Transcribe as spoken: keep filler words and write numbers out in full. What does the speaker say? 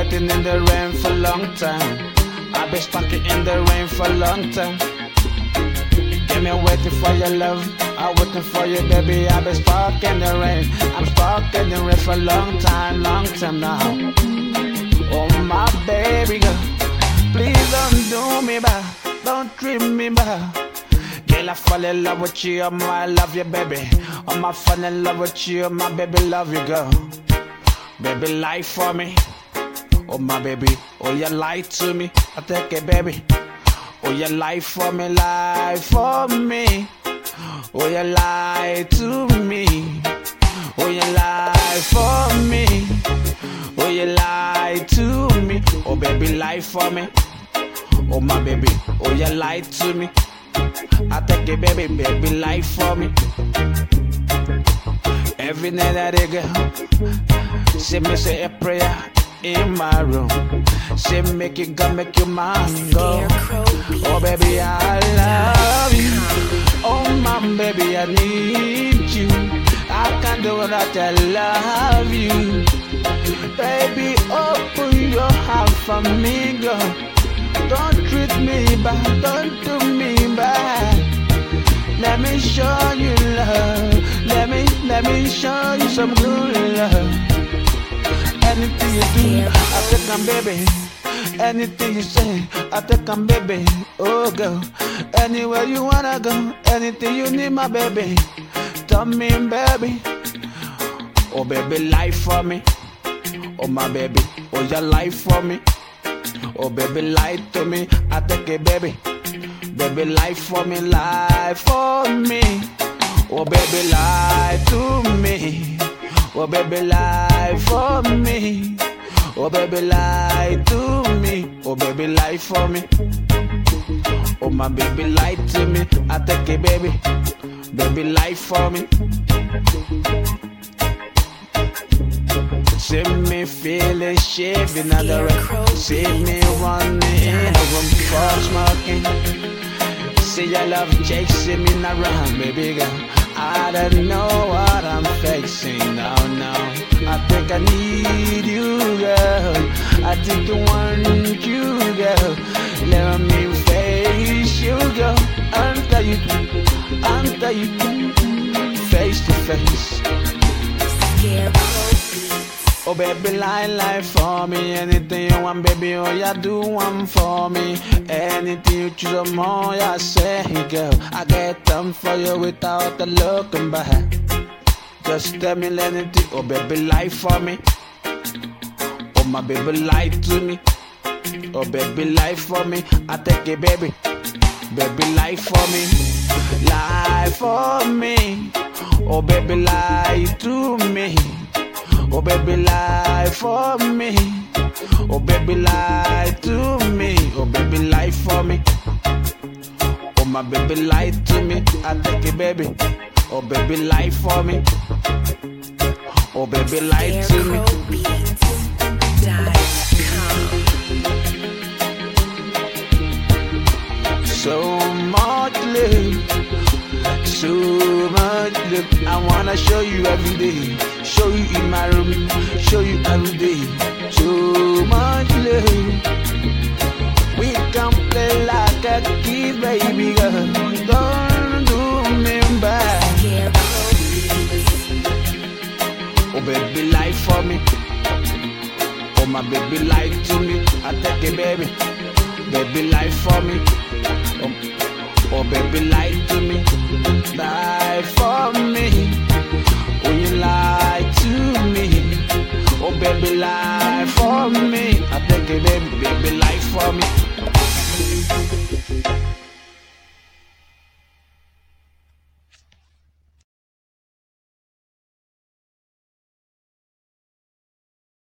waiting in the rain for a long time. I've been stuck in the rain for a long time. I've been waiting for your love. I'm waiting for you, baby. I've been stuck in the rain. I'm stuck in the rain for a long time, long time now. Oh my baby girl, please don't do me bad, don't treat me bad. Girl, I fall in love with you, oh my, I love you, baby. Oh my, fall in love with you, oh my baby, love you, girl. Baby, lie for me. Oh my baby, oh you lie to me. I take it, baby. Oh you lie for me, lie for me. Oh you lie to me. Oh you lie for me. Oh you lie to me. Oh baby, lie for me. Oh my baby, oh you lie to me. I take it, baby, baby, lie for me. Every night that I go, she me say a prayer in my room. She make it go, make your mind go. Oh baby, I love you. Oh my baby, I need you. I can't do without I love you. Baby, open your heart for me, girl. Don't treat me bad, don't do me bad. Let me show you love. Let me, let me show you some good love. Anything you do, I take on, baby. Anything you say, I take on, baby. Oh girl, anywhere you wanna go, anything you need, my baby. Tell me, baby. Oh baby, lie for me. Oh my baby, oh your life for me. Oh baby, lie to me. I take it, baby. Baby, lie for me, lie for me. Oh baby, lie to me. Oh baby, lie for me. Oh baby, lie to me. Oh baby, lie for me. Oh my baby, lie to me. I take it, baby. Baby, lie for me. See me feeling shaving at the rain. See me running in a room before smoking. See your love chasing me around, baby girl. I don't know what I'm facing now, now. I think I need you, girl. I think I want you, girl. Let me face you, girl. Until you, until you, face to face. Oh baby, lie, lie for me. Anything you want, baby, oh yeah, do one for me. Anything you choose, oh more, yeah, say, girl. I get them for you without the looking back. Just tell me anything, oh baby, lie for me. Oh my baby, lie to me. Oh baby, lie for me. I take it, baby. Baby, lie for me. Lie for me. Oh baby, lie to me. Oh baby, lie for me. Oh baby, lie to me. Oh baby, lie for me. Oh my baby, lie to me. I take it, baby. Oh baby, lie for me. Oh baby, lie to me. So much love, so much love. I wanna show you every day. Show you in my room, show you every day. So much love. We can play like a kid, baby girl. Don't do me bad. Oh baby, lie for me. Oh my baby, lie to me. I take it, baby. Baby, lie for me. Oh, oh baby, lie to me. Lie for me. Oh you lie to me. Oh baby, lie for me. I take it, baby, baby, lie for me.